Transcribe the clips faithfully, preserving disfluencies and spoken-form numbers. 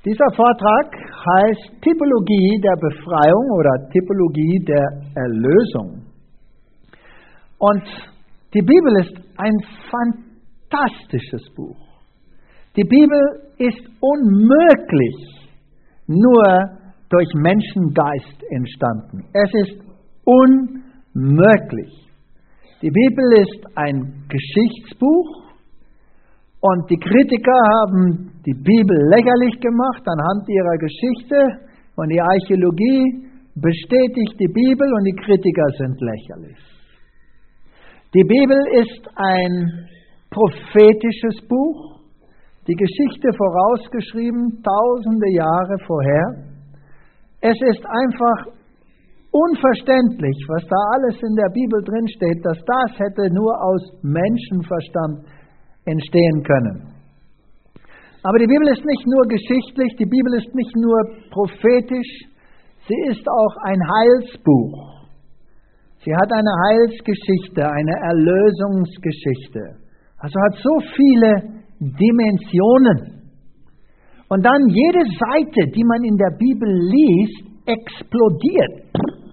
Dieser Vortrag heißt Typologie der Befreiung oder Typologie der Erlösung. Und die Bibel ist ein fantastisches Buch. Die Bibel ist unmöglich nur durch Menschengeist entstanden. Es ist unmöglich. Die Bibel ist ein Geschichtsbuch und die Kritiker haben die Bibel lächerlich gemacht anhand ihrer Geschichte und die Archäologie bestätigt die Bibel und die Kritiker sind lächerlich. Die Bibel ist ein prophetisches Buch, die Geschichte vorausgeschrieben, tausende Jahre vorher. Es ist einfach unverständlich, was da alles in der Bibel drinsteht, dass das hätte nur aus Menschenverstand entstehen können. Aber die Bibel ist nicht nur geschichtlich, die Bibel ist nicht nur prophetisch, sie ist auch ein Heilsbuch. Sie hat eine Heilsgeschichte, eine Erlösungsgeschichte. Also hat so viele Dimensionen. Und dann jede Seite, die man in der Bibel liest, explodiert.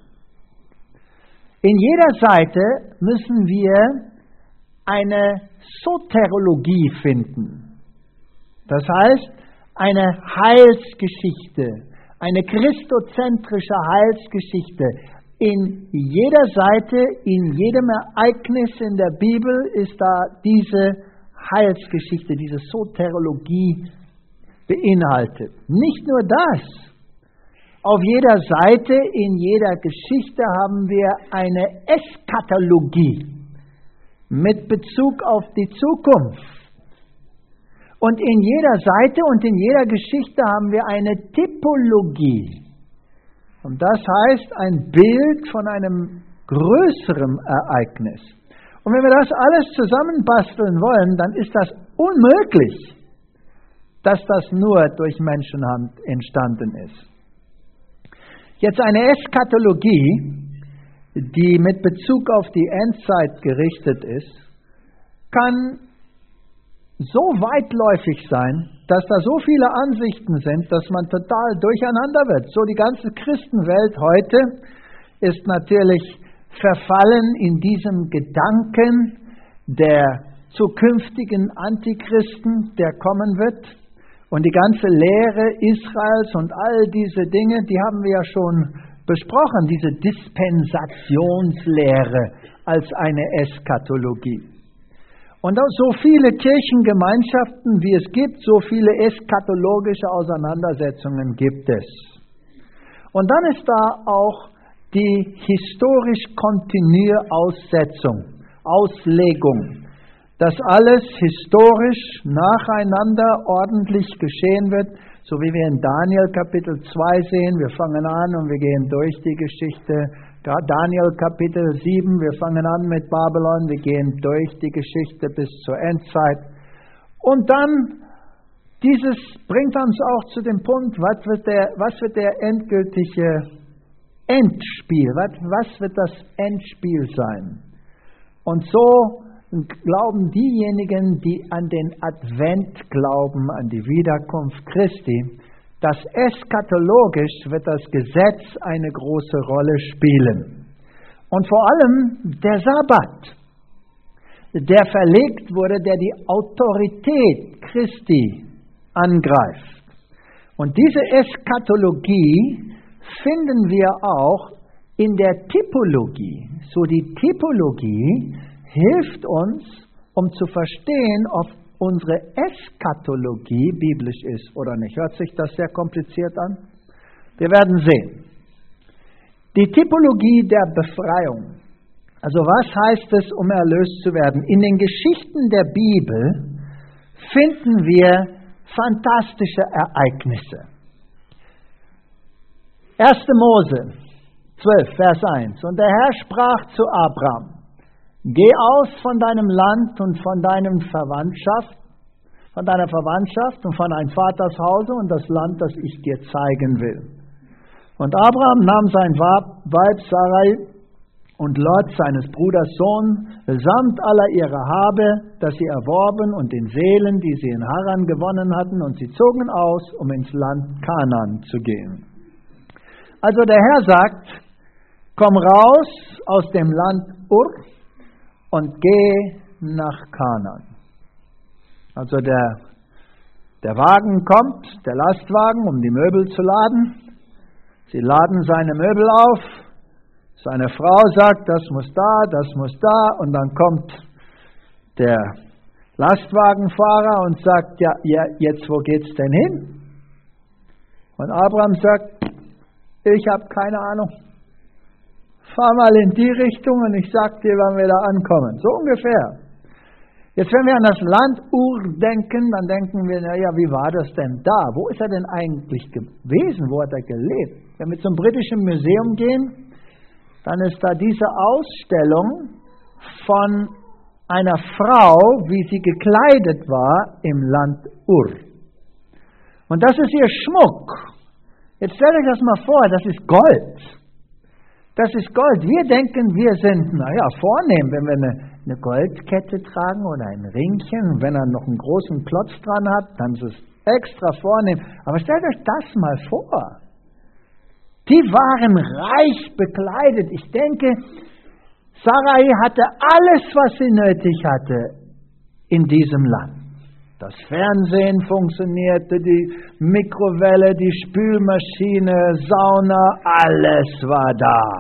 In jeder Seite müssen wir eine Soteriologie finden. Das heißt, eine Heilsgeschichte, eine christozentrische Heilsgeschichte. In jeder Seite, in jedem Ereignis in der Bibel ist da diese Heilsgeschichte, diese Soteriologie beinhaltet. Nicht nur das. Auf jeder Seite, in jeder Geschichte haben wir eine Eschatologie mit Bezug auf die Zukunft. Und in jeder Seite und in jeder Geschichte haben wir eine Typologie. Und das heißt ein Bild von einem größeren Ereignis. Und wenn wir das alles zusammenbasteln wollen, dann ist das unmöglich, dass das nur durch Menschenhand entstanden ist. Jetzt eine Eschatologie, die mit Bezug auf die Endzeit gerichtet ist, kann so weitläufig sein, dass da so viele Ansichten sind, dass man total durcheinander wird. So die ganze Christenwelt heute ist natürlich verfallen in diesem Gedanken der zukünftigen Antichristen, der kommen wird. Und die ganze Lehre Israels und all diese Dinge, die haben wir ja schon besprochen, diese Dispensationslehre als eine Eschatologie. Und auch so viele Kirchengemeinschaften, wie es gibt, so viele eschatologische Auseinandersetzungen gibt es. Und dann ist da auch die historisch-kontinue Aussetzung, Auslegung, dass alles historisch nacheinander ordentlich geschehen wird, so wie wir in Daniel Kapitel zwei sehen. Wir fangen an und wir gehen durch die Geschichte. Daniel Kapitel sieben, wir fangen an mit Babylon, wir gehen durch die Geschichte bis zur Endzeit. Und dann, dieses bringt uns auch zu dem Punkt, was wird der, was wird der endgültige Endspiel, was, was wird das Endspiel sein? Und so glauben diejenigen, die an den Advent glauben, an die Wiederkunft Christi, dass eschatologisch wird das Gesetz eine große Rolle spielen. Und vor allem der Sabbat, der verlegt wurde, der die Autorität Christi angreift. Und diese Eschatologie finden wir auch in der Typologie. So die Typologie hilft uns, um zu verstehen, ob unsere Eschatologie biblisch ist oder nicht. Hört sich das sehr kompliziert an? Wir werden sehen. Die Typologie der Befreiung. Also was heißt es, um erlöst zu werden? In den Geschichten der Bibel finden wir fantastische Ereignisse. erster Mose zwölf, Vers eins. Und der Herr sprach zu Abraham: Geh aus von deinem Land und von deinem Verwandtschaft, von deiner Verwandtschaft und von deinem Vaters Hause und das Land, das ich dir zeigen will. Und Abraham nahm sein Weib Sarai und Lot, seines Bruders Sohn, samt aller ihrer Habe, das sie erworben, und den Seelen, die sie in Haran gewonnen hatten, und sie zogen aus, um ins Land Kanaan zu gehen. Also der Herr sagt, komm raus aus dem Land Ur und geh nach Kanaan. Also der, der Wagen kommt, der Lastwagen, um die Möbel zu laden. Sie laden seine Möbel auf. Seine Frau sagt, das muss da, das muss da. Und dann kommt der Lastwagenfahrer und sagt, ja, ja jetzt wo geht's denn hin? Und Abraham sagt, ich habe keine Ahnung. Fahr mal in die Richtung und ich sag dir, wann wir da ankommen. So ungefähr. Jetzt, wenn wir an das Land Ur denken, dann denken wir, naja, wie war das denn da? Wo ist er denn eigentlich gewesen? Wo hat er gelebt? Wenn wir zum Britischen Museum gehen, dann ist da diese Ausstellung von einer Frau, wie sie gekleidet war im Land Ur. Und das ist ihr Schmuck. Jetzt stellt euch das mal vor, das ist Gold. Das ist Gold. Wir denken, wir sind, naja, vornehm, wenn wir eine, eine Goldkette tragen oder ein Ringchen. Wenn er noch einen großen Klotz dran hat, dann ist es extra vornehm. Aber stellt euch das mal vor. Die waren reich bekleidet. Ich denke, Sarai hatte alles, was sie nötig hatte in diesem Land. Das Fernsehen funktionierte, die Mikrowelle, die Spülmaschine, Sauna, alles war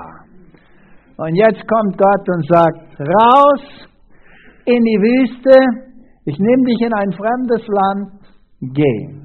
da. Und jetzt kommt Gott und sagt, raus in die Wüste, ich nehme dich in ein fremdes Land, geh.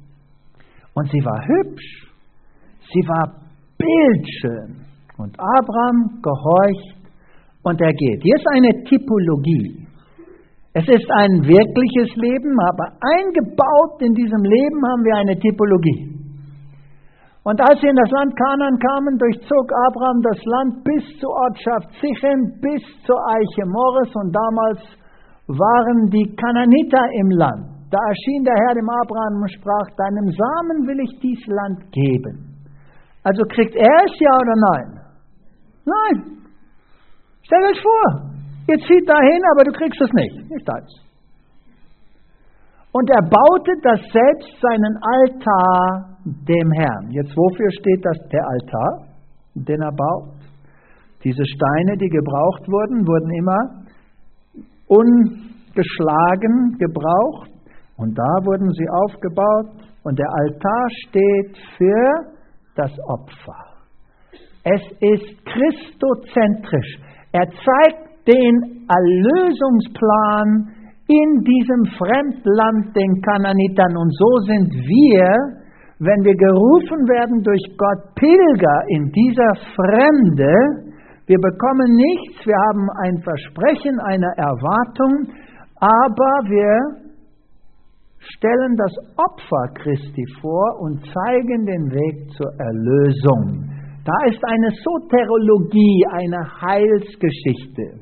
Und sie war hübsch, sie war bildschön. Und Abraham gehorcht und er geht. Hier ist eine Typologie. Es ist ein wirkliches Leben, aber eingebaut in diesem Leben haben wir eine Typologie. Und als sie in das Land Kanaan kamen, durchzog Abraham das Land bis zur Ortschaft Sichem, bis zur Eiche Morris, und damals waren die Kanaaniter im Land. Da erschien der Herr dem Abraham und sprach, deinem Samen will ich dies Land geben. Also kriegt er es, ja oder nein? Nein. Stellt euch vor. Ihr zieht dahin, aber du kriegst es nicht. Nicht deins. Und er baute das selbst seinen Altar dem Herrn. Jetzt, wofür steht das der Altar, den er baut? Diese Steine, die gebraucht wurden, wurden immer ungeschlagen gebraucht. Und da wurden sie aufgebaut. Und der Altar steht für das Opfer. Es ist christozentrisch. Er zeigt den Erlösungsplan in diesem Fremdland, den Kanaanitern. Und so sind wir, wenn wir gerufen werden durch Gott, Pilger in dieser Fremde. Wir bekommen nichts, wir haben ein Versprechen, eine Erwartung, aber wir stellen das Opfer Christi vor und zeigen den Weg zur Erlösung. Da ist eine Soteriologie, eine Heilsgeschichte.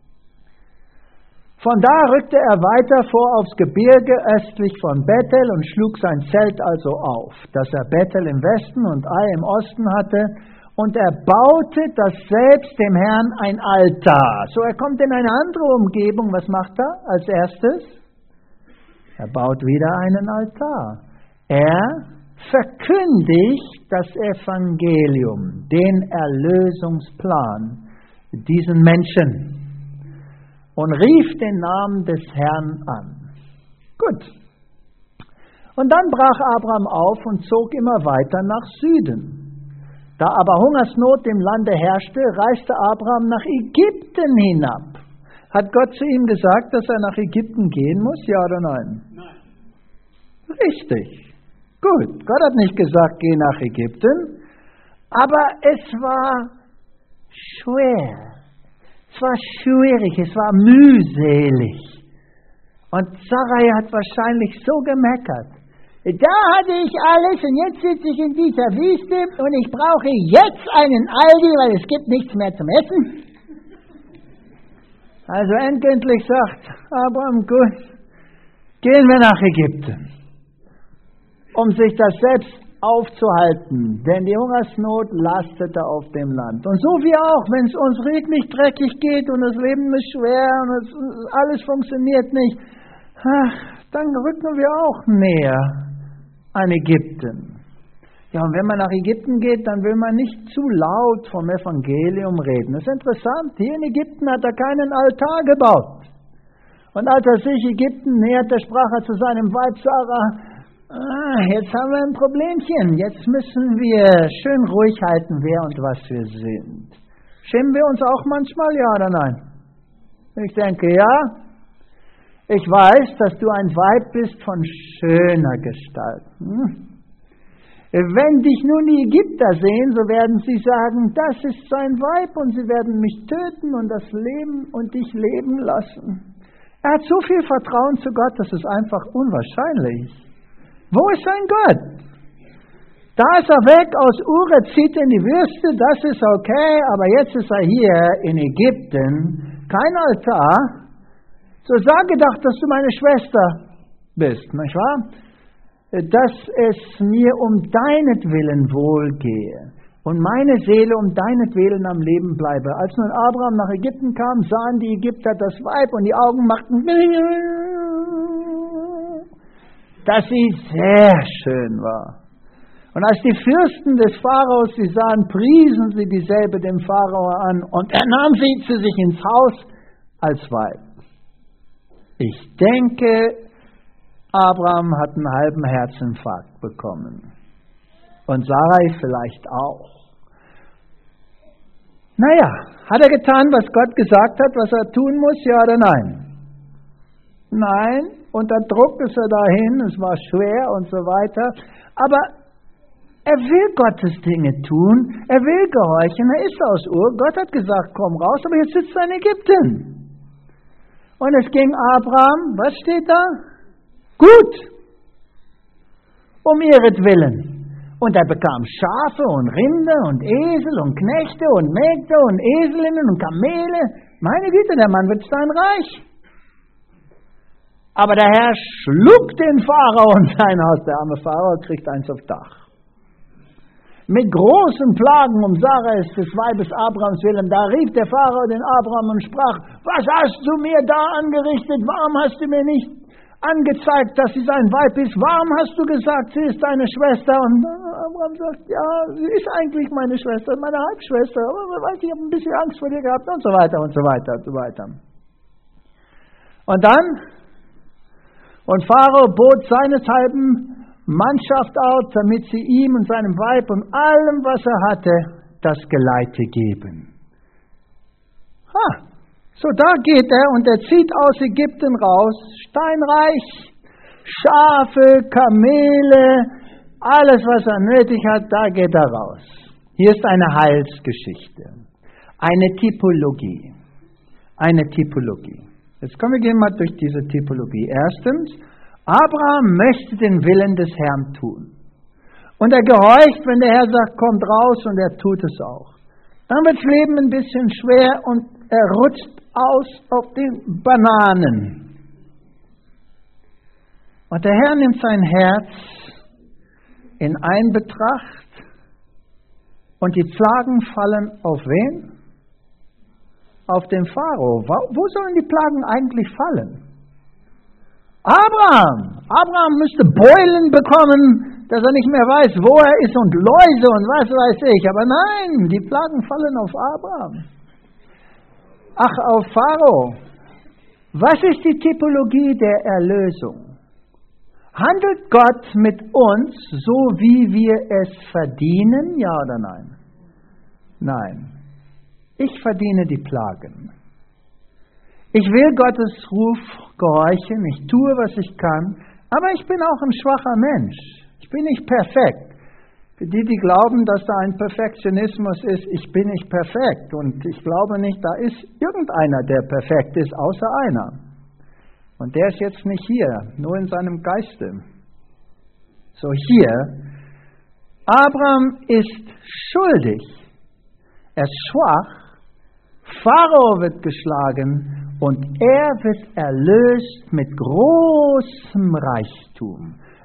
Von da rückte er weiter vor aufs Gebirge östlich von Bethel und schlug sein Zelt also auf, dass er Bethel im Westen und Ai im Osten hatte, und er baute das selbst dem Herrn ein Altar. So, er kommt in eine andere Umgebung. Was macht er als erstes? Er baut wieder einen Altar. Er verkündigt das Evangelium, den Erlösungsplan diesen Menschen und rief den Namen des Herrn an. Gut. Und dann brach Abraham auf und zog immer weiter nach Süden. Da aber Hungersnot im Lande herrschte, reiste Abraham nach Ägypten hinab. Hat Gott zu ihm gesagt, dass er nach Ägypten gehen muss, ja oder nein? Nein. Richtig. Gut, Gott hat nicht gesagt, geh nach Ägypten, aber es war schwer. Es war schwierig, es war mühselig. Und Sarai hat wahrscheinlich so gemeckert. Da hatte ich alles und jetzt sitze ich in dieser Wüste und ich brauche jetzt einen Aldi, weil es gibt nichts mehr zum Essen. Also endgültig sagt Abraham, gut, gehen wir nach Ägypten, um sich das selbst aufzuhalten, denn die Hungersnot lastete auf dem Land. Und so wie auch, wenn es uns wirklich dreckig geht und das Leben ist schwer und es, alles funktioniert nicht, ach, dann rücken wir auch näher an Ägypten. Ja, und wenn man nach Ägypten geht, dann will man nicht zu laut vom Evangelium reden. Das ist interessant, hier in Ägypten hat er keinen Altar gebaut. Und als er sich Ägypten näherte, sprach er zu seinem Weib Sarah, ah, jetzt haben wir ein Problemchen, jetzt müssen wir schön ruhig halten, wer und was wir sind. Schämen wir uns auch manchmal, ja oder nein? Ich denke, ja. Ich weiß, dass du ein Weib bist von schöner Gestalt. Hm? Wenn dich nun die Ägypter sehen, so werden sie sagen, das ist sein Weib und sie werden mich töten und das Leben und dich leben lassen. Er hat so viel Vertrauen zu Gott, das ist einfach unwahrscheinlich. Wo ist sein Gott? Da ist er weg aus Ur, zieht in die Wüste, das ist okay, aber jetzt ist er hier in Ägypten, kein Altar. So sage doch, dass du meine Schwester bist, nicht wahr? Dass es mir um deinetwillen wohlgehe und meine Seele um deinetwillen am Leben bleibe. Als nun Abraham nach Ägypten kam, sahen die Ägypter das Weib und die Augen machten, dass sie sehr schön war. Und als die Fürsten des Pharaos sie sahen, priesen sie dieselbe dem Pharao an und er nahm sie zu sich ins Haus als Weib. Ich denke, Abraham hat einen halben Herzinfarkt bekommen. Und Sarai vielleicht auch. Naja, hat er getan, was Gott gesagt hat, was er tun muss, ja oder nein? Nein, unter Druck ist er dahin, es war schwer und so weiter. Aber er will Gottes Dinge tun, er will gehorchen, er ist aus Ur. Gott hat gesagt, komm raus, aber jetzt sitzt er in Ägypten. Und es ging Abraham, was steht da? Gut, um ihretwillen. Und er bekam Schafe und Rinder und Esel und Knechte und Mägde und Eselinnen und Kamele. Meine Güte, der Mann wird sein reich. Aber der Herr schlug den Pharao und sein Haus. Der arme Pharao kriegt eins aufs Dach. Mit großen Plagen um Sarai des Weibes Abrahams willen, da rief der Pharao den Abraham und sprach, was hast du mir da angerichtet? Warum hast du mir nicht angezeigt, dass sie sein Weib ist? Warum hast du gesagt, sie ist deine Schwester? Und Abraham sagt, ja, sie ist eigentlich meine Schwester, meine Halbschwester, aber weiß, ich habe ein bisschen Angst vor dir gehabt und so weiter und so weiter und so weiter. Und dann, und Pharao bot seineshalben Mannschaft aus, damit sie ihm und seinem Weib und allem, was er hatte, das Geleite geben. Ha! So, da geht er und er zieht aus Ägypten raus, steinreich, Schafe, Kamele, alles, was er nötig hat, da geht er raus. Hier ist eine Heilsgeschichte, eine Typologie, eine Typologie. Jetzt kommen wir gehen mal durch diese Typologie. Erstens, Abraham möchte den Willen des Herrn tun. Und er gehorcht, wenn der Herr sagt, kommt raus, und er tut es auch. Dann wird das Leben ein bisschen schwer und er rutscht aus auf den Bananen. Und der Herr nimmt sein Herz in Einbetracht und die Plagen fallen auf wen? Auf den Pharao. Wo sollen die Plagen eigentlich fallen? Abraham! Abraham müsste Beulen bekommen, dass er nicht mehr weiß, wo er ist und Läuse und was weiß ich. Aber nein, die Plagen fallen auf Abraham. Ach, auf Pharao. Was ist die Typologie der Erlösung? Handelt Gott mit uns so, wie wir es verdienen? Ja oder nein? Nein. Ich verdiene die Plagen. Ich will Gottes Ruf gehorchen, ich tue, was ich kann, aber ich bin auch ein schwacher Mensch. Ich bin nicht perfekt. Für die, die glauben, dass da ein Perfektionismus ist, ich bin nicht perfekt. Und ich glaube nicht, da ist irgendeiner, der perfekt ist, außer einer. Und der ist jetzt nicht hier, nur in seinem Geiste. So hier, Abraham ist schuldig. Er ist schwach. Pharao wird geschlagen und er wird erlöst mit großem Reichtum.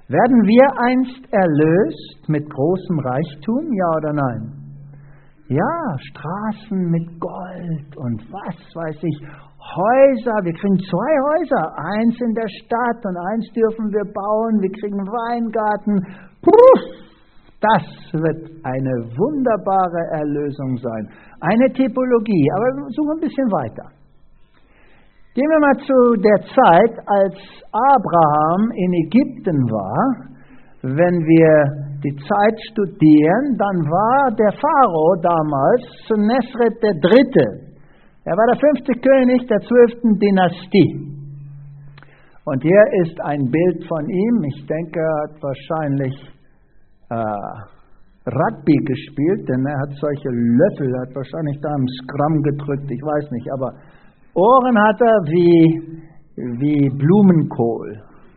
Werden wir einst erlöst mit großem Reichtum, ja oder nein? Ja, Straßen mit Gold und was weiß ich, Häuser, wir kriegen zwei Häuser, eins in der Stadt und eins dürfen wir bauen, wir kriegen einen Weingarten. Puh, das wird eine wunderbare Erlösung sein. Eine Typologie, aber wir suchen ein bisschen weiter. Gehen wir mal zu der Zeit, als Abraham in Ägypten war. Wenn wir die Zeit studieren, dann war der Pharao damals Senusret der Dritte. Er war der fünfte König der zwölften Dynastie. Und hier ist ein Bild von ihm. Ich denke, er hat wahrscheinlich äh, Rugby gespielt, denn er hat solche Löffel, hat wahrscheinlich da im Scrum gedrückt, ich weiß nicht, aber Ohren hat er wie, wie Blumenkohl.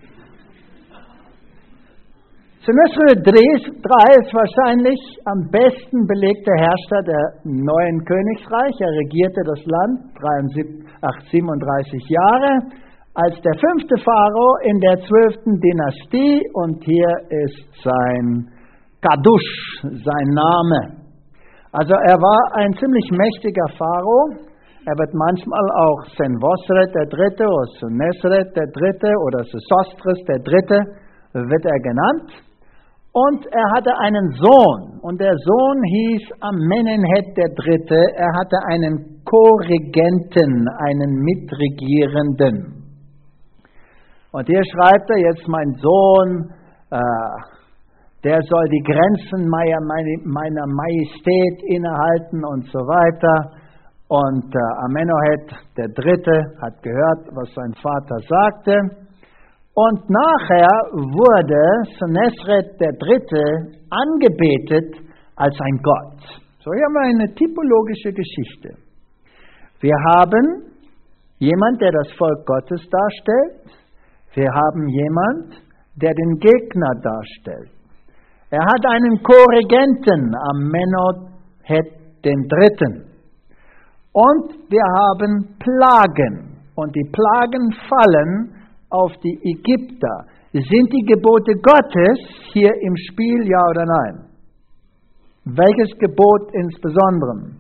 Senusret der ist wahrscheinlich am besten belegte Herrscher der neuen Königreich. Er regierte das Land siebenunddreißig Jahre als der fünfte Pharao in der zwölften Dynastie. Und hier ist sein Kadusch, sein Name. Also er war ein ziemlich mächtiger Pharao. Er wird manchmal auch Senusret der Dritte oder Senusret der Dritte oder Sesostris der Dritte wird er genannt. Und er hatte einen Sohn und der Sohn hieß Amenemhet der Dritte. Er hatte einen Co-Regenten, einen Mitregierenden. Und hier schreibt er jetzt, mein Sohn, äh, der soll die Grenzen meiner, meiner Majestät innehalten und so weiter. Und äh, Amenemhet der Dritte hat gehört, was sein Vater sagte. Und nachher wurde Senusret der Dritte angebetet als ein Gott. So, hier haben wir eine typologische Geschichte. Wir haben jemand, der das Volk Gottes darstellt. Wir haben jemand, der den Gegner darstellt. Er hat einen Co-Regenten, Amenemhet den Dritten. Und wir haben Plagen. Und die Plagen fallen auf die Ägypter. Sind die Gebote Gottes hier im Spiel, ja oder nein? Welches Gebot insbesondere?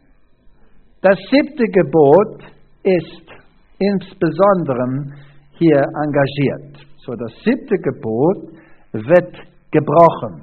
Das siebte Gebot ist insbesondere hier engagiert. So, das siebte Gebot wird gebrochen.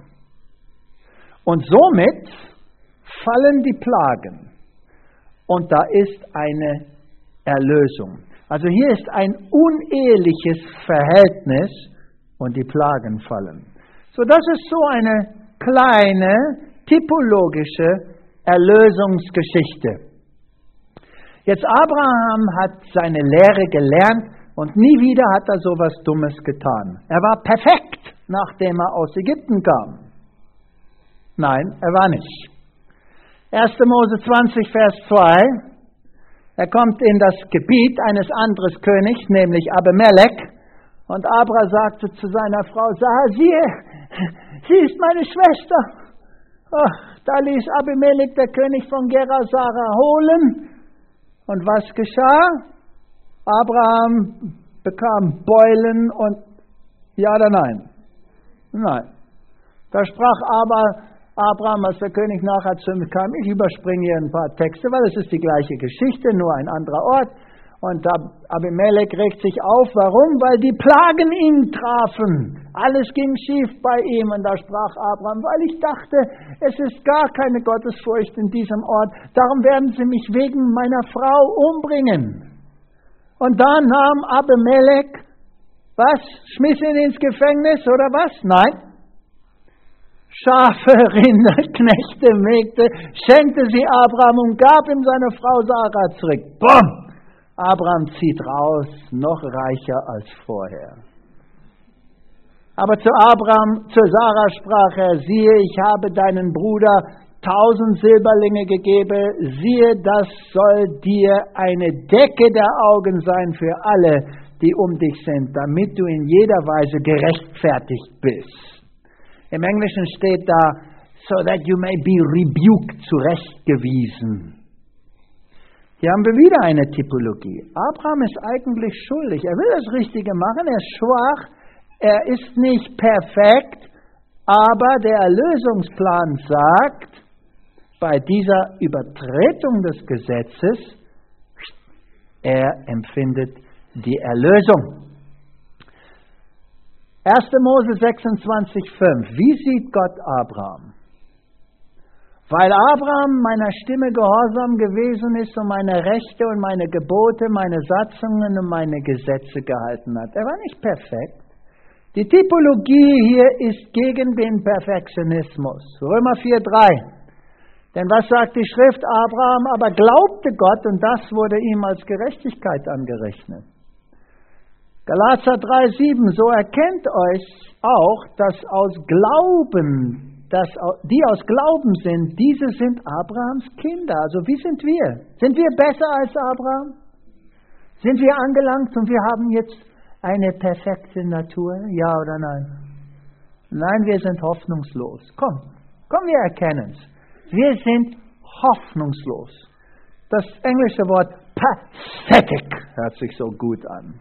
Und somit fallen die Plagen. Und da ist eine Erlösung. Also hier ist ein uneheliches Verhältnis und die Plagen fallen. So, das ist so eine kleine, typologische Erlösungsgeschichte. Jetzt Abraham hat seine Lehre gelernt und nie wieder hat er sowas Dummes getan. Er war perfekt, nachdem er aus Ägypten kam. Nein, er war nicht. erster Mose zwanzig, Vers zwei. Er kommt in das Gebiet eines anderen Königs, nämlich Abimelech. Und Abraham sagte zu seiner Frau, sah, siehe, sie ist meine Schwester. Oh, da ließ Abimelech, der König von Gerasara, holen. Und was geschah? Abraham bekam Beulen und ja oder nein? Nein. Da sprach aber Abraham, als der König nachher zu ihm kam, ich überspringe hier ein paar Texte, weil es ist die gleiche Geschichte, nur ein anderer Ort. Und Abimelech regt sich auf. Warum? Weil die Plagen ihn trafen. Alles ging schief bei ihm. Und da sprach Abraham, weil ich dachte, es ist gar keine Gottesfurcht in diesem Ort. Darum werden sie mich wegen meiner Frau umbringen. Und da nahm Abimelech, was? Schmiss ihn ins Gefängnis oder was? Nein. Schafe, Rinder, Knechte, Mägde, schenkte sie Abraham und gab ihm seine Frau Sarah zurück. Bumm! Abraham zieht raus, noch reicher als vorher. Aber zu Abraham, zu Sarah sprach er, siehe, ich habe deinen Bruder tausend Silberlinge gegeben, siehe, das soll dir eine Decke der Augen sein für alle, die um dich sind, damit du in jeder Weise gerechtfertigt bist. Im Englischen steht da, so that you may be rebuked, zurechtgewiesen. Hier haben wir wieder eine Typologie. Abraham ist eigentlich schuldig. Er will das Richtige machen, er ist schwach, er ist nicht perfekt, aber der Erlösungsplan sagt, bei dieser Übertretung des Gesetzes, er empfindet die Erlösung. erster Mose sechsundzwanzig, fünf. Wie sieht Gott Abraham? Weil Abraham meiner Stimme gehorsam gewesen ist und meine Rechte und meine Gebote, meine Satzungen und meine Gesetze gehalten hat. Er war nicht perfekt. Die Typologie hier ist gegen den Perfektionismus. Römer vier, drei. Denn was sagt die Schrift? Abraham aber glaubte Gott und das wurde ihm als Gerechtigkeit angerechnet. Galater drei, sieben. So erkennt euch auch, dass aus Glauben, dass die aus Glauben sind, diese sind Abrahams Kinder. Also wie sind wir? Sind wir besser als Abraham? Sind wir angelangt und wir haben jetzt eine perfekte Natur? Ja oder nein? Nein, wir sind hoffnungslos. Komm, komm, wir erkennen es. Wir sind hoffnungslos. Das englische Wort pathetic hört sich so gut an.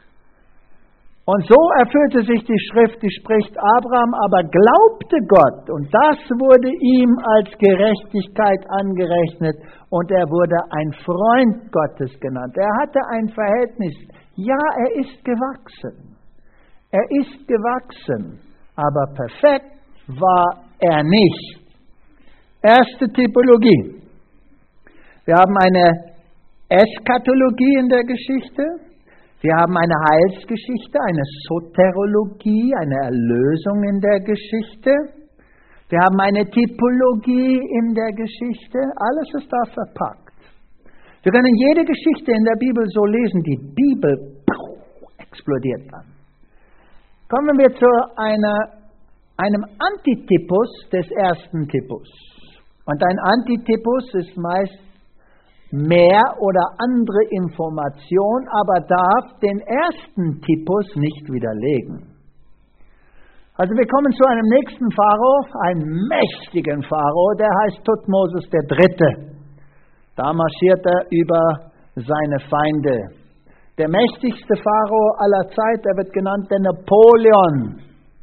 Und so erfüllte sich die Schrift, die spricht, Abraham aber glaubte Gott und das wurde ihm als Gerechtigkeit angerechnet und er wurde ein Freund Gottes genannt. Er hatte ein Verhältnis. Ja, er ist gewachsen. Er ist gewachsen, aber perfekt war er nicht. Erste Typologie. Wir haben eine Eschatologie in der Geschichte. Wir haben eine Heilsgeschichte, eine Soterologie, eine Erlösung in der Geschichte. Wir haben eine Typologie in der Geschichte. Alles ist da verpackt. Wir können jede Geschichte in der Bibel so lesen. Die Bibel explodiert dann. Kommen wir zu einer, einem Antitypus des ersten Typus. Und ein Antitypus ist meist mehr oder andere Information, aber darf den ersten Typus nicht widerlegen. Also wir kommen zu einem nächsten Pharao, einem mächtigen Pharao, der heißt Thutmosis der Dritte. Da marschiert er über seine Feinde. Der mächtigste Pharao aller Zeit, er wird genannt der Napoleon.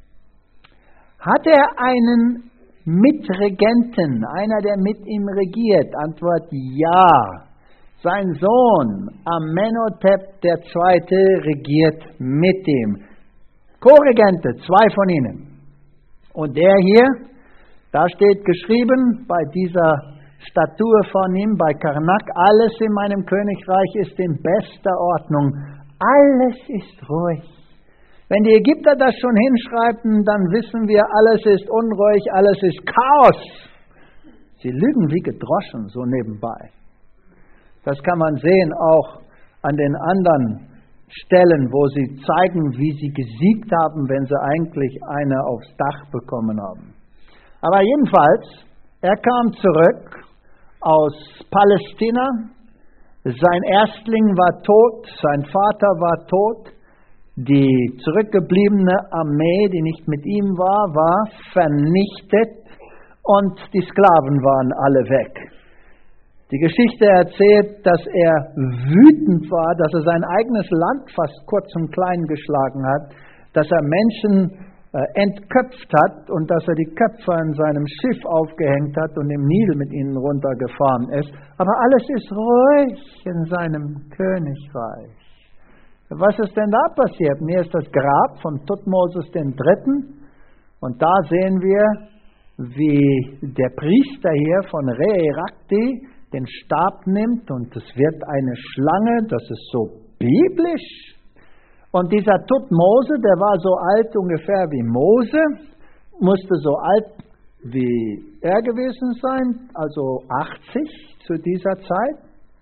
Hat er einen Mitregenten, einer, der mit ihm regiert? Antwort ja. Sein Sohn Amenhotep der Zweite regiert mit ihm. Co-Regente, zwei von ihnen. Und der hier, da steht geschrieben bei dieser Statue von ihm, bei Karnak, alles in meinem Königreich ist in bester Ordnung. Alles ist ruhig. Wenn die Ägypter das schon hinschreiben, dann wissen wir, alles ist unruhig, alles ist Chaos. Sie lügen wie gedroschen, so nebenbei. Das kann man sehen auch an den anderen Stellen, wo sie zeigen, wie sie gesiegt haben, wenn sie eigentlich eine aufs Dach bekommen haben. Aber jedenfalls, er kam zurück aus Palästina. Sein Erstling war tot, sein Vater war tot. Die zurückgebliebene Armee, die nicht mit ihm war, war vernichtet und die Sklaven waren alle weg. Die Geschichte erzählt, dass er wütend war, dass er sein eigenes Land fast kurz und klein geschlagen hat, dass er Menschen äh, entköpft hat und dass er die Köpfe an seinem Schiff aufgehängt hat und im Nil mit ihnen runtergefahren ist. Aber alles ist ruhig in seinem Königreich. Was ist denn da passiert? Mir ist das Grab von Thutmosis der Dritte und da sehen wir, wie der Priester hier von Re-Erakti den Stab nimmt und es wird eine Schlange, das ist so biblisch. Und dieser Thutmose, der war so alt ungefähr wie Mose, musste so alt wie er gewesen sein, also achtzig zu dieser Zeit.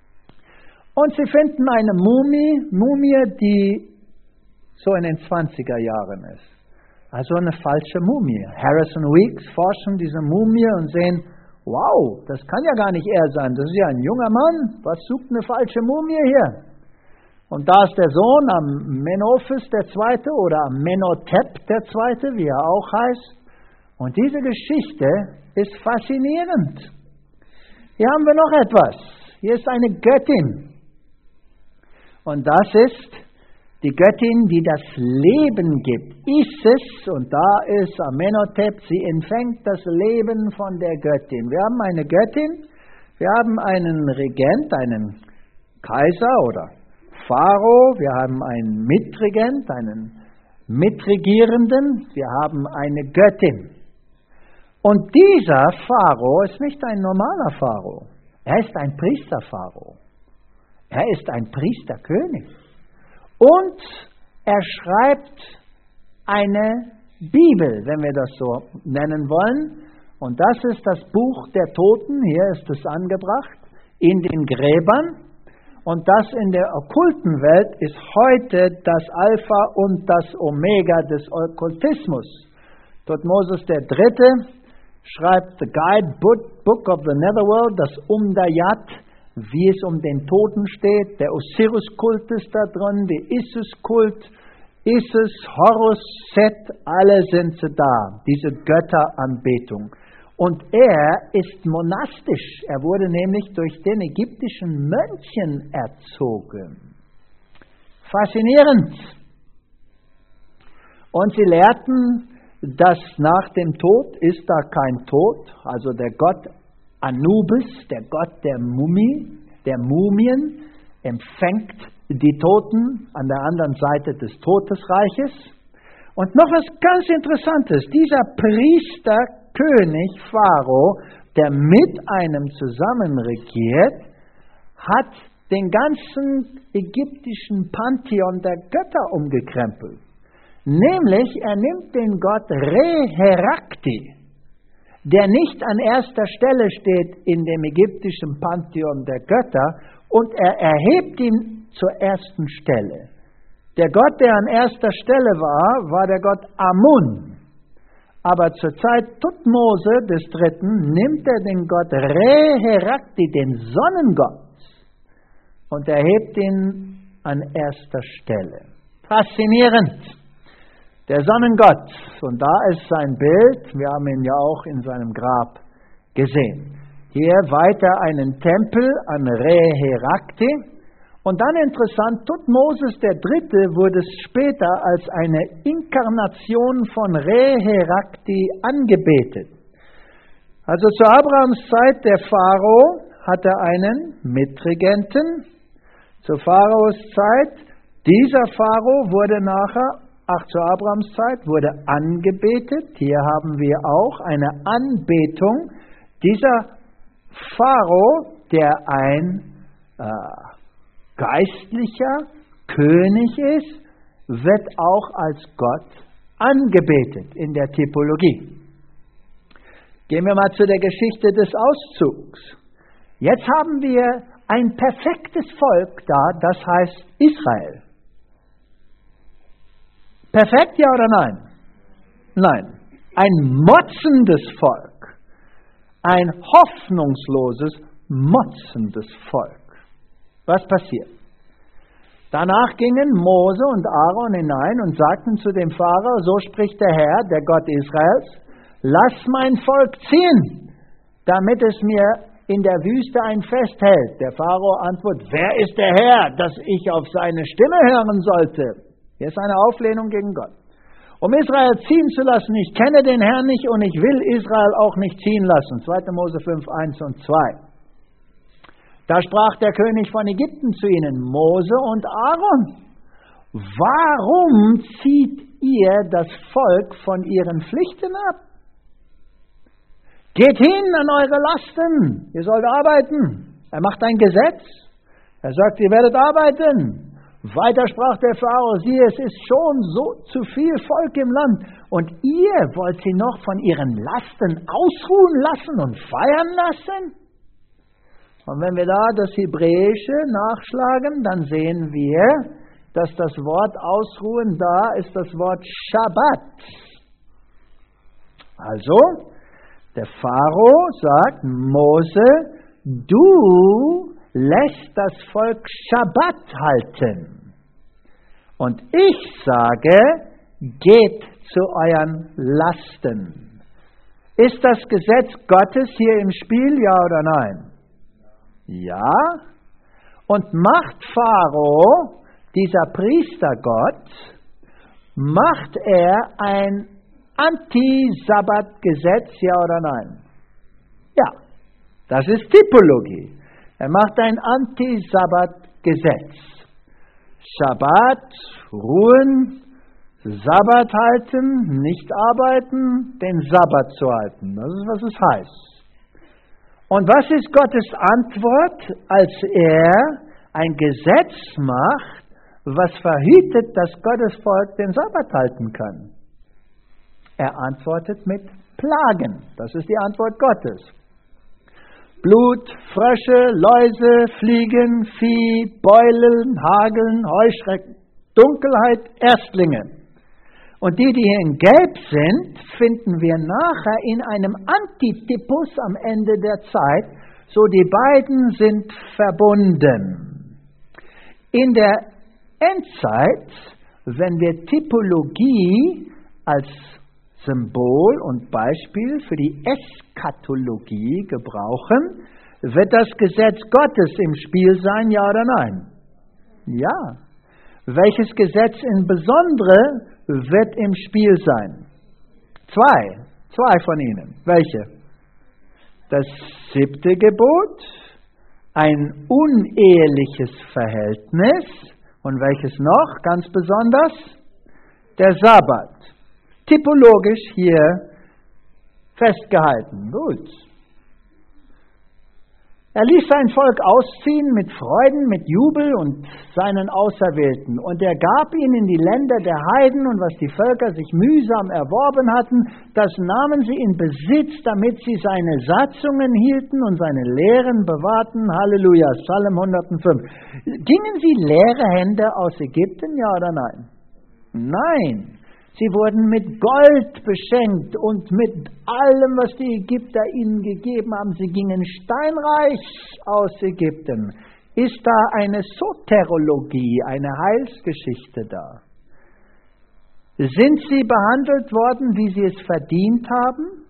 Und sie finden eine Mumie, Mumie, die so in den zwanziger Jahren ist. Also eine falsche Mumie. Harrison Weeks forschen diese Mumie und sehen, wow, das kann ja gar nicht er sein, das ist ja ein junger Mann, was sucht eine falsche Mumie hier? Und da ist der Sohn Amenhotep der Zweite oder Amenhotep der Zweite, wie er auch heißt. Und diese Geschichte ist faszinierend. Hier haben wir noch etwas. Hier ist eine Göttin. Und das ist Die Göttin, die das Leben gibt. Isis, und da ist Amenhotep, sie empfängt das Leben von der Göttin. Wir haben eine Göttin, wir haben einen Regent, einen Kaiser oder Pharao, wir haben einen Mitregent, einen Mitregierenden, wir haben eine Göttin. Und dieser Pharao ist nicht ein normaler Pharao, er ist ein Priesterpharao, er ist ein Priesterkönig. Und er schreibt eine Bibel, wenn wir das so nennen wollen. Und das ist das Buch der Toten, hier ist es angebracht, in den Gräbern. Und das in der okkulten Welt ist heute das Alpha und das Omega des Okkultismus. Thutmosis der Dritte schreibt The Guide Book of the Netherworld, das Umdayat, wie es um den Toten steht. Der Osiris-Kult ist da drin, der Isis-Kult, Isis, Horus, Set, alle sind sie da, diese Götteranbetung. Und er ist monastisch, er wurde nämlich durch den ägyptischen Mönchen erzogen. Faszinierend. Und sie lehrten, dass nach dem Tod ist da kein Tod, also der Gott Anubis, der Gott der Mumie, der Mumien, empfängt die Toten an der anderen Seite des Todesreiches. Und noch was ganz Interessantes, dieser Priesterkönig Pharao, der mit einem zusammen regiert, hat den ganzen ägyptischen Pantheon der Götter umgekrempelt. Nämlich, er nimmt den Gott Re-Herakti, der nicht an erster Stelle steht in dem ägyptischen Pantheon der Götter, und er erhebt ihn zur ersten Stelle. Der Gott, der an erster Stelle war, war der Gott Amun. Aber zur Zeit Thutmose des Dritten nimmt er den Gott Re-Herakti, den Sonnengott, und erhebt ihn an erster Stelle. Faszinierend. Der Sonnengott, und da ist sein Bild, wir haben ihn ja auch in seinem Grab gesehen. Hier weiter einen Tempel an Re-Herakti. Und dann interessant, Thutmosis der Dritte wurde später als eine Inkarnation von Re-Herakti angebetet. Also zu Abrahams Zeit, der Pharao hatte einen Mitregenten. Zu Pharaos Zeit, dieser Pharao wurde nachher, ach zu Abrahams Zeit, wurde angebetet. Hier haben wir auch eine Anbetung. Dieser Pharao, der ein äh, geistlicher König ist, wird auch als Gott angebetet in der Typologie. Gehen wir mal zu der Geschichte des Auszugs. Jetzt haben wir ein perfektes Volk da, das heißt Israel. Perfekt, ja oder nein? Nein. Ein motzendes Volk. Ein hoffnungsloses, motzendes Volk. Was passiert? Danach gingen Mose und Aaron hinein und sagten zu dem Pharao, so spricht der Herr, der Gott Israels, lass mein Volk ziehen, damit es mir in der Wüste ein Fest hält. Der Pharao antwortet, wer ist der Herr, dass ich auf seine Stimme hören sollte? Hier ist eine Auflehnung gegen Gott. Um Israel ziehen zu lassen, ich kenne den Herrn nicht und ich will Israel auch nicht ziehen lassen. zweiter Mose fünf, eins und zwei. Da sprach der König von Ägypten zu ihnen, Mose und Aaron, warum zieht ihr das Volk von ihren Pflichten ab? Geht hin an eure Lasten, ihr sollt arbeiten. Er macht ein Gesetz. Er sagt, ihr werdet arbeiten. Weiter sprach der Pharao, siehe, es ist schon so zu viel Volk im Land und ihr wollt sie noch von ihren Lasten ausruhen lassen und feiern lassen? Und wenn wir da das Hebräische nachschlagen, dann sehen wir, dass das Wort ausruhen da ist das Wort Schabbat. Also, der Pharao sagt, Mose, du lässt das Volk Schabbat halten. Und ich sage, geht zu euren Lasten. Ist das Gesetz Gottes hier im Spiel, ja oder nein? Ja. Und macht Pharao dieser Priestergott, macht er ein Anti-Sabbat-Gesetz, ja oder nein? Ja, das ist Typologie. Er macht ein Anti-Sabbat-Gesetz. Schabbat, ruhen, Sabbat halten, nicht arbeiten, den Sabbat zu halten. Das ist, was es heißt. Und was ist Gottes Antwort, als er ein Gesetz macht, was verhütet, dass Gottes Volk den Sabbat halten kann? Er antwortet mit Plagen. Das ist die Antwort Gottes. Blut, Frösche, Läuse, Fliegen, Vieh, Beulen, Hageln, Heuschrecken, Dunkelheit, Erstlinge. Und die, die hier in Gelb sind, finden wir nachher in einem Antitypus am Ende der Zeit. So, die beiden sind verbunden. In der Endzeit, wenn wir Typologie als Symbol und Beispiel für die Eschatologie gebrauchen, wird das Gesetz Gottes im Spiel sein, ja oder nein? Ja. Welches Gesetz insbesondere wird im Spiel sein? Zwei. Zwei von ihnen. Welche? Das siebte Gebot, ein uneheliches Verhältnis. Und welches noch? Ganz besonders? Der Sabbat. Typologisch hier festgehalten. Gut. Er ließ sein Volk ausziehen mit Freuden, mit Jubel und seinen Auserwählten. Und er gab ihnen die Länder der Heiden und was die Völker sich mühsam erworben hatten, das nahmen sie in Besitz, damit sie seine Satzungen hielten und seine Lehren bewahrten. Halleluja, Psalm hundertfünf. Gingen sie leere Hände aus Ägypten, ja oder nein? Nein. Sie wurden mit Gold beschenkt und mit allem, was die Ägypter ihnen gegeben haben. Sie gingen steinreich aus Ägypten. Ist da eine Soterologie, eine Heilsgeschichte da? Sind sie behandelt worden, wie sie es verdient haben?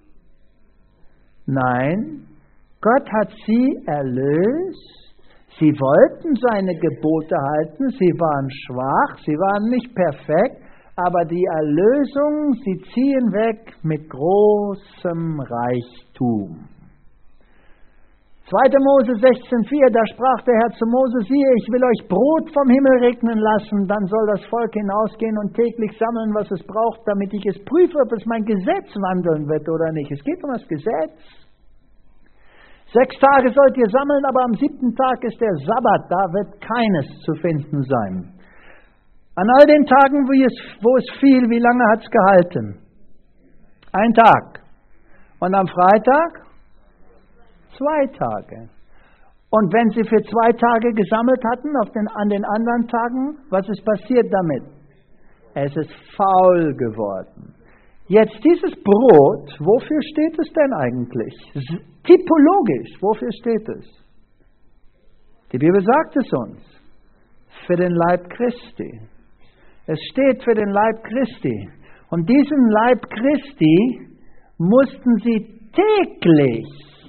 Nein, Gott hat sie erlöst. Sie wollten seine Gebote halten, sie waren schwach, sie waren nicht perfekt. Aber die Erlösung, sie ziehen weg mit großem Reichtum. zweiter Mose sechzehn vier, da sprach der Herr zu Mose, siehe, ich will euch Brot vom Himmel regnen lassen, dann soll das Volk hinausgehen und täglich sammeln, was es braucht, damit ich es prüfe, ob es mein Gesetz wandeln wird oder nicht. Es geht um das Gesetz. Sechs Tage sollt ihr sammeln, aber am siebten Tag ist der Sabbat, da wird keines zu finden sein. An all den Tagen, wo es, wo es fiel, wie lange hat es gehalten? Ein Tag. Und am Freitag? Zwei Tage. Und wenn sie für zwei Tage gesammelt hatten, auf den, an den anderen Tagen, was ist passiert damit? Es ist faul geworden. Jetzt dieses Brot, wofür steht es denn eigentlich? Typologisch, wofür steht es? Die Bibel sagt es uns. Für den Leib Christi. Es steht für den Leib Christi. Und diesen Leib Christi mussten sie täglich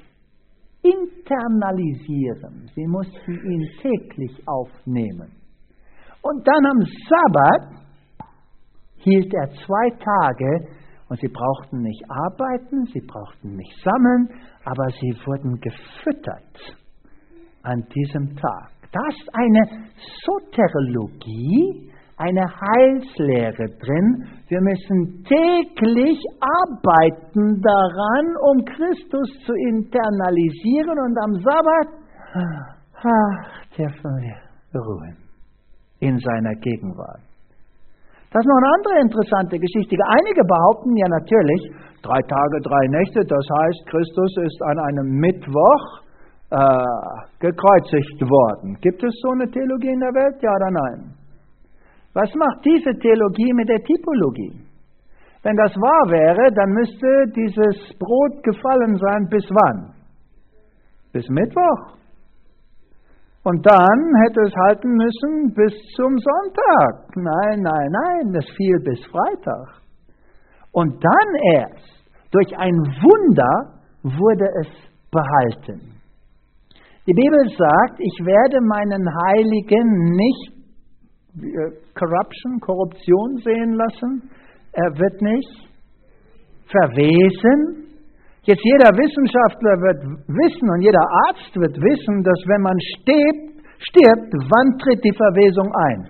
internalisieren. Sie mussten ihn täglich aufnehmen. Und dann am Sabbat hielt er zwei Tage und sie brauchten nicht arbeiten, sie brauchten nicht sammeln, aber sie wurden gefüttert an diesem Tag. Da ist eine Soterologie, eine Heilslehre drin. Wir müssen täglich arbeiten daran, um Christus zu internalisieren und am Sabbat, ach, dürfen wir ruhen in seiner Gegenwart. Das ist noch eine andere interessante Geschichte. Einige behaupten ja natürlich, drei Tage, drei Nächte, das heißt, Christus ist an einem Mittwoch äh, gekreuzigt worden. Gibt es so eine Theologie in der Welt? Ja oder nein? Was macht diese Theologie mit der Typologie? Wenn das wahr wäre, dann müsste dieses Brot gefallen sein bis wann? Bis Mittwoch. Und dann hätte es halten müssen bis zum Sonntag. Nein, nein, nein, es fiel bis Freitag. Und dann erst, durch ein Wunder, wurde es behalten. Die Bibel sagt, ich werde meinen Heiligen nicht Corruption, Korruption sehen lassen. Er wird nicht verwesen. Jetzt jeder Wissenschaftler wird wissen und jeder Arzt wird wissen, dass wenn man stirbt, stirbt, wann tritt die Verwesung ein?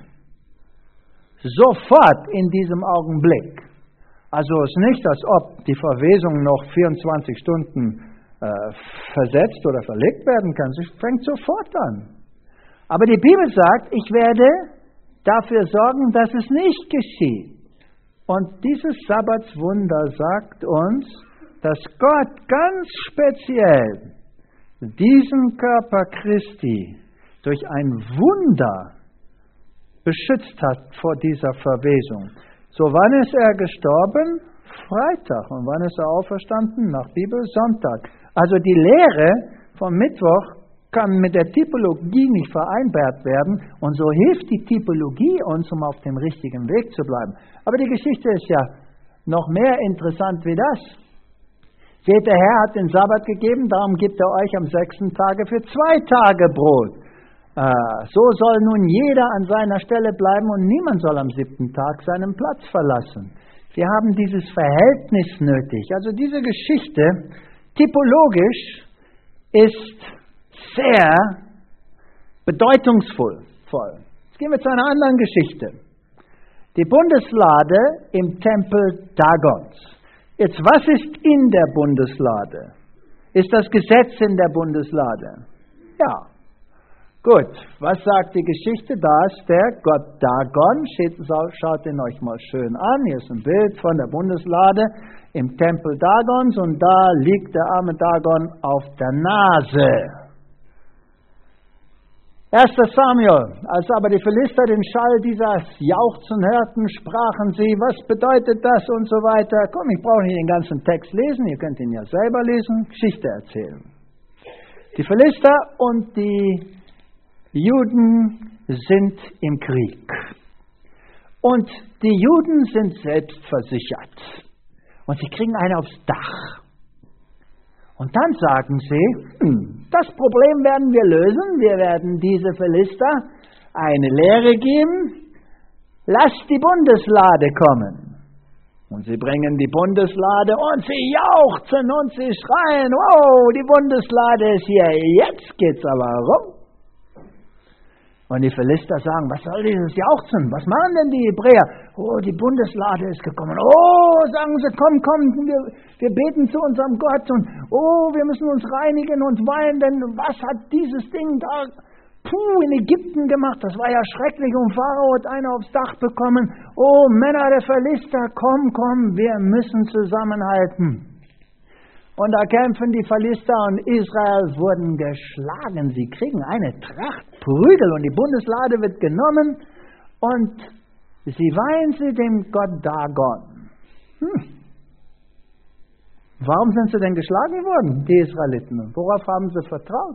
Sofort in diesem Augenblick. Also es ist nicht, als ob die Verwesung noch vierundzwanzig Stunden äh, versetzt oder verlegt werden kann. Sie fängt sofort an. Aber die Bibel sagt, ich werde dafür sorgen, dass es nicht geschieht. Und dieses Sabbatswunder sagt uns, dass Gott ganz speziell diesen Körper Christi durch ein Wunder beschützt hat vor dieser Verwesung. So, wann ist er gestorben? Freitag. Und wann ist er auferstanden? Nach Bibel Sonntag. Also die Lehre vom Mittwoch kann mit der Typologie nicht vereinbart werden. Und so hilft die Typologie uns, um auf dem richtigen Weg zu bleiben. Aber die Geschichte ist ja noch mehr interessant wie das. Seht, der Herr hat den Sabbat gegeben, darum gibt er euch am sechsten Tage für zwei Tage Brot. Äh, so soll nun jeder an seiner Stelle bleiben und niemand soll am siebten Tag seinen Platz verlassen. Wir haben dieses Verhältnis nötig. Also diese Geschichte, typologisch, ist sehr bedeutungsvoll. Jetzt gehen wir zu einer anderen Geschichte. Die Bundeslade im Tempel Dagons. Jetzt, was ist in der Bundeslade? Ist das Gesetz in der Bundeslade? Ja. Gut, was sagt die Geschichte? Da ist der Gott Dagon. Schaut ihn euch mal schön an. Hier ist ein Bild von der Bundeslade im Tempel Dagons und da liegt der arme Dagon auf der Nase. erster Samuel, als aber die Philister den Schall dieses Jauchzen hörten, sprachen sie, was bedeutet das und so weiter. Komm, ich brauche nicht den ganzen Text lesen, ihr könnt ihn ja selber lesen, Geschichte erzählen. Die Philister und die Juden sind im Krieg. Und die Juden sind selbstversichert. Und sie kriegen einen aufs Dach. Und dann sagen sie, das Problem werden wir lösen. Wir werden diese Philister eine Lehre geben. Lasst die Bundeslade kommen. Und sie bringen die Bundeslade und sie jauchzen und sie schreien, wow, die Bundeslade ist hier, jetzt geht's aber rum. Und die Philister sagen, was soll dieses Jauchzen? Was machen denn die Hebräer? Oh, die Bundeslade ist gekommen. Oh, sagen sie, komm, komm, wir, wir beten zu unserem Gott. Und oh, wir müssen uns reinigen und weinen, denn was hat dieses Ding da puh, in Ägypten gemacht? Das war ja schrecklich und Pharao hat einen aufs Dach bekommen. Oh, Männer der Philister, komm, komm, wir müssen zusammenhalten. Und da kämpfen die Philister und Israel wurden geschlagen. Sie kriegen eine Tracht Prügel und die Bundeslade wird genommen und sie weihen sie dem Gott Dagon. Hm. Warum sind sie denn geschlagen worden, die Israeliten? Worauf haben sie vertraut?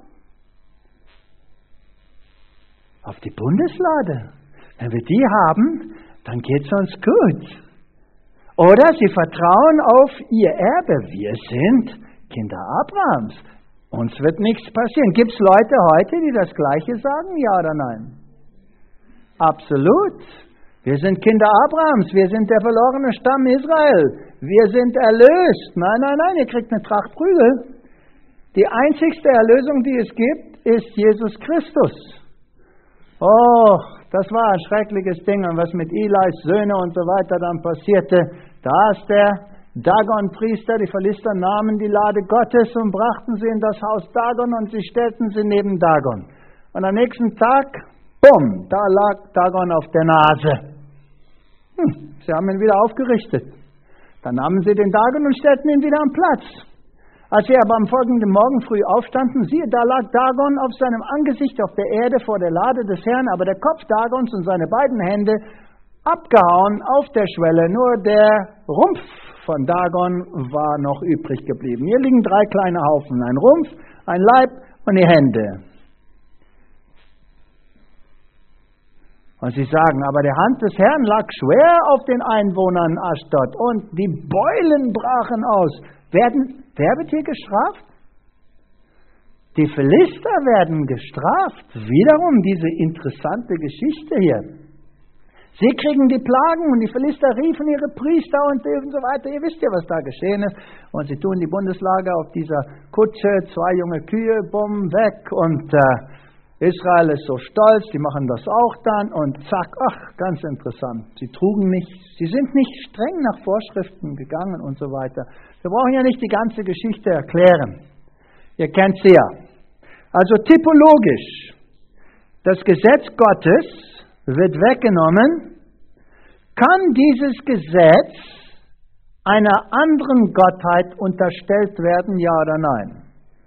Auf die Bundeslade. Wenn wir die haben, dann geht es uns gut. Oder sie vertrauen auf ihr Erbe. Wir sind Kinder Abrahams. Uns wird nichts passieren. Gibt es Leute heute, die das Gleiche sagen? Ja oder nein? Absolut. Wir sind Kinder Abrahams. Wir sind der verlorene Stamm Israel. Wir sind erlöst. Nein, nein, nein, ihr kriegt eine Tracht Prügel. Die einzigste Erlösung, die es gibt, ist Jesus Christus. Oh, das war ein schreckliches Ding. Und was mit Elis Söhne und so weiter dann passierte, da ist der Dagon-Priester, die Philister nahmen die Lade Gottes und brachten sie in das Haus Dagon und sie stellten sie neben Dagon. Und am nächsten Tag, bumm, da lag Dagon auf der Nase. Hm, sie haben ihn wieder aufgerichtet. Dann nahmen sie den Dagon und stellten ihn wieder am Platz. Als sie aber am folgenden Morgen früh aufstanden, siehe, da lag Dagon auf seinem Angesicht auf der Erde vor der Lade des Herrn, aber der Kopf Dagons und seine beiden Hände abgehauen auf der Schwelle, nur der Rumpf von Dagon war noch übrig geblieben. Hier liegen drei kleine Haufen, ein Rumpf, ein Leib und die Hände. Und sie sagen, aber die Hand des Herrn lag schwer auf den Einwohnern Aschdod und die Beulen brachen aus. Werden, wer wird hier gestraft? Die Philister werden gestraft. Wiederum diese interessante Geschichte hier. Sie kriegen die Plagen und die Philister riefen ihre Priester und so weiter. Ihr wisst ja, was da geschehen ist. Und sie tun die Bundeslage auf dieser Kutsche, zwei junge Kühe, bumm, weg. Und äh, Israel ist so stolz, die machen das auch dann. Und zack, ach, ganz interessant. Sie trugen nicht, sie sind nicht streng nach Vorschriften gegangen und so weiter. Wir brauchen ja nicht die ganze Geschichte erklären. Ihr kennt sie ja. Also typologisch, das Gesetz Gottes wird weggenommen, kann dieses Gesetz einer anderen Gottheit unterstellt werden, ja oder nein?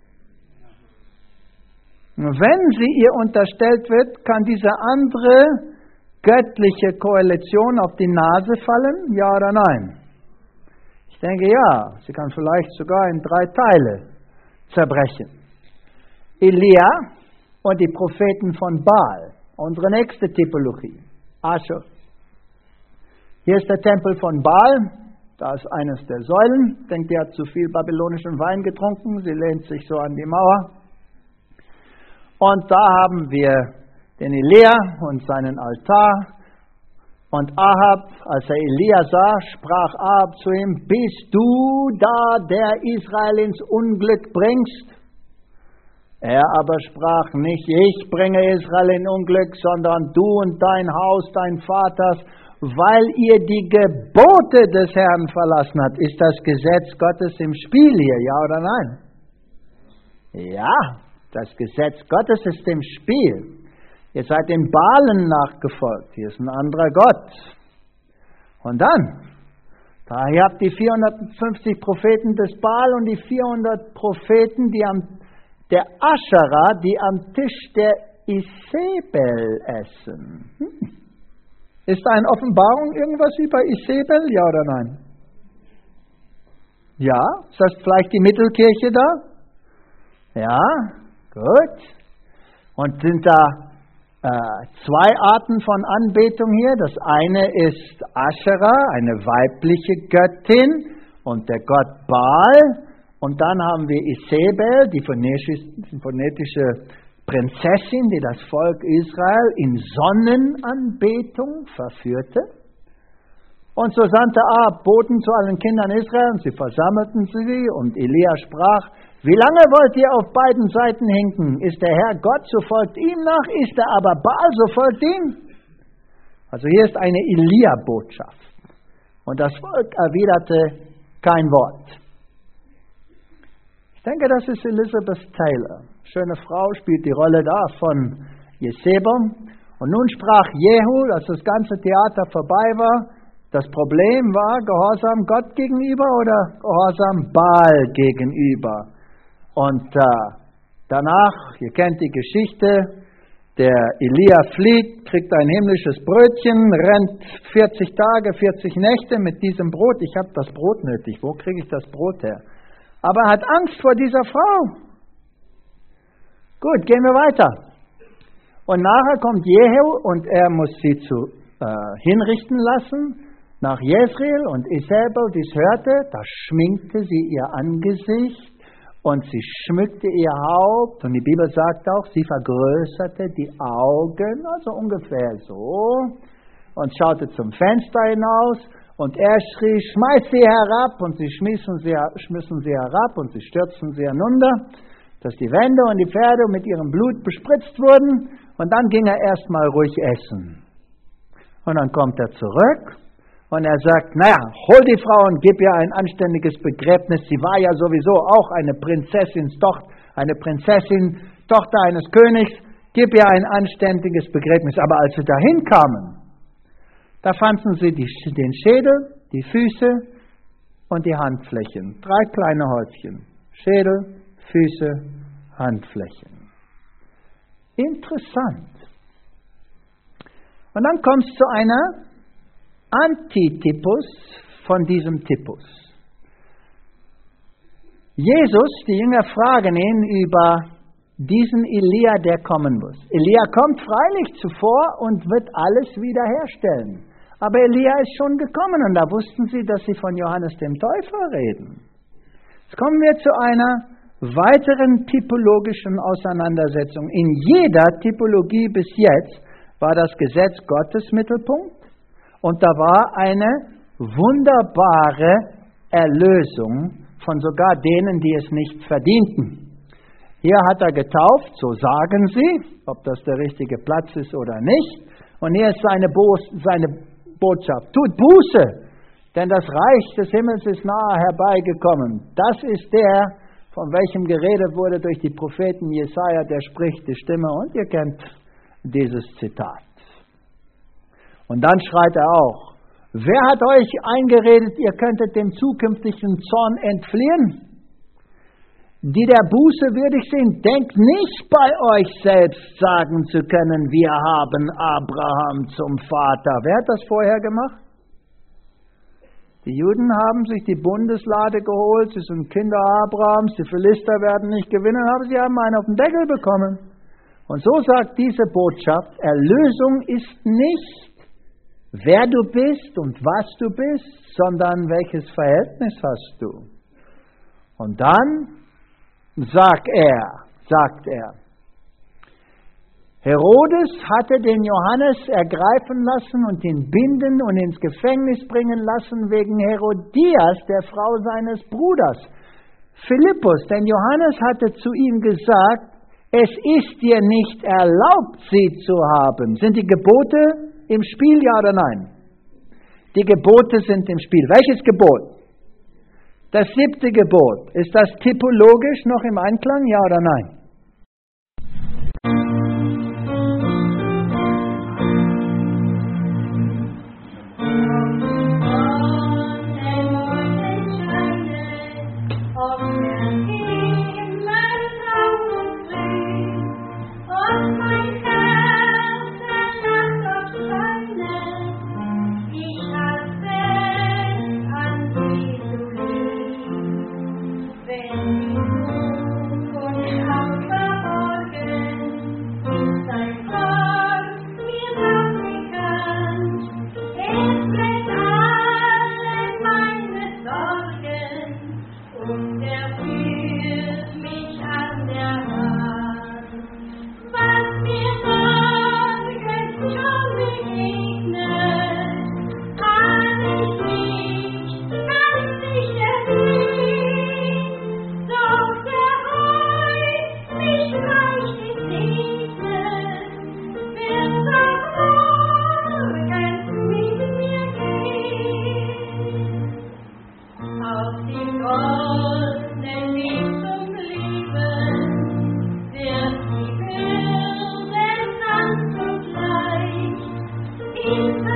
Wenn sie ihr unterstellt wird, kann diese andere göttliche Koalition auf die Nase fallen, ja oder nein? Ich denke ja, sie kann vielleicht sogar in drei Teile zerbrechen. Elia und die Propheten von Baal. Unsere nächste Typologie, Aschur. Hier ist der Tempel von Baal, da ist eines der Säulen. Denkt, ihr hat zu viel babylonischen Wein getrunken, sie lehnt sich so an die Mauer. Und da haben wir den Elia und seinen Altar. Und Ahab, als er Elia sah, sprach Ahab zu ihm, bist du da, der Israel ins Unglück bringst? Er aber sprach nicht, ich bringe Israel in Unglück, sondern du und dein Haus, dein Vaters, weil ihr die Gebote des Herrn verlassen habt. Ist das Gesetz Gottes im Spiel hier, ja oder nein? Ja, das Gesetz Gottes ist im Spiel. Ihr seid den Baalen nachgefolgt, hier ist ein anderer Gott. Und dann, da ihr habt die vierhundertfünfzig Propheten des Baal und die vierhundert Propheten, die am der Aschera, die am Tisch der Isebel essen. Hm. Ist da in Offenbarung irgendwas über Isebel, ja oder nein? Ja, ist das vielleicht die Mittelkirche da? Ja, gut. Und sind da äh, zwei Arten von Anbetung hier. Das eine ist Aschera, eine weibliche Göttin, und der Gott Baal. Und dann haben wir Isebel, die phonetische Prinzessin, die das Volk Israel in Sonnenanbetung verführte. Und so sandte Ahab Boten zu allen Kindern Israel, und sie versammelten sie, und Elia sprach, wie lange wollt ihr auf beiden Seiten hinken? Ist der Herr Gott, so folgt ihm nach, ist er aber Baal, so folgt ihm. Also hier ist eine Elia-Botschaft. Und das Volk erwiderte kein Wort. Ich denke, das ist Elizabeth Taylor. Schöne Frau, spielt die Rolle da von Jezebel. Und nun sprach Jehu, als das ganze Theater vorbei war, das Problem war Gehorsam Gott gegenüber oder Gehorsam Baal gegenüber. Und äh, danach, ihr kennt die Geschichte, der Elia flieht, kriegt ein himmlisches Brötchen, rennt vierzig Tage, vierzig Nächte mit diesem Brot. Ich habe das Brot nötig, wo kriege ich das Brot her? Aber er hat Angst vor dieser Frau. Gut, gehen wir weiter. Und nachher kommt Jehu und er muss sie zu, äh, hinrichten lassen nach Jezreel, und Isabel dies hörte, da schminkte sie ihr Angesicht und sie schmückte ihr Haupt, und die Bibel sagt auch, sie vergrößerte die Augen, also ungefähr so, und schaute zum Fenster hinaus. Und er schrie, schmeiß sie herab, und sie schmissen sie, schmissen sie herab und sie stürzten sie hinunter, dass die Wände und die Pferde mit ihrem Blut bespritzt wurden, und dann ging er erstmal ruhig essen. Und dann kommt er zurück und er sagt, naja, hol die Frau und gib ihr ein anständiges Begräbnis. Sie war ja sowieso auch eine Prinzessinstochter, eine Prinzessin, Tochter eines Königs, gib ihr ein anständiges Begräbnis. Aber als sie dahin kamen, da fanden sie die, den Schädel, die Füße und die Handflächen. Drei kleine Häufchen. Schädel, Füße, Handflächen. Interessant. Und dann kommt es zu einer Antitypus von diesem Typus. Jesus, die Jünger fragen ihn über diesen Elia, der kommen muss. Elia kommt freilich zuvor und wird alles wiederherstellen. Aber Elia ist schon gekommen, und da wussten sie, dass sie von Johannes dem Täufer reden. Jetzt kommen wir zu einer weiteren typologischen Auseinandersetzung. In jeder Typologie bis jetzt war das Gesetz Gottes Mittelpunkt, Und da war eine wunderbare Erlösung von sogar denen, die es nicht verdienten. Hier hat er getauft, so sagen sie, ob das der richtige Platz ist oder nicht. Und hier ist seine, Bo- seine Botschaft. Tut Buße, denn das Reich des Himmels ist nahe herbeigekommen. Das ist der, von welchem geredet wurde durch die Propheten Jesaja, der spricht die Stimme. Und ihr kennt dieses Zitat. Und dann schreit er auch, wer hat euch eingeredet, ihr könntet dem zukünftigen Zorn entfliehen? Die der Buße würdig sind, denkt nicht bei euch selbst sagen zu können, wir haben Abraham zum Vater. Wer hat das vorher gemacht? Die Juden haben sich die Bundeslade geholt, sie sind Kinder Abrahams, die Philister werden nicht gewinnen, aber sie haben einen auf den Deckel bekommen. Und so sagt diese Botschaft, Erlösung ist nicht, wer du bist und was du bist, sondern welches Verhältnis hast du. Und dann sagt er, sagt er, Herodes hatte den Johannes ergreifen lassen und ihn binden und ins Gefängnis bringen lassen wegen Herodias, der Frau seines Bruders. Philippus, denn Johannes hatte zu ihm gesagt, es ist dir nicht erlaubt, sie zu haben. Sind die Gebote im Spiel, ja oder nein? Die Gebote sind im Spiel. Welches Gebot? Das siebte Gebot. Ist das typologisch noch im Einklang, ja oder nein? In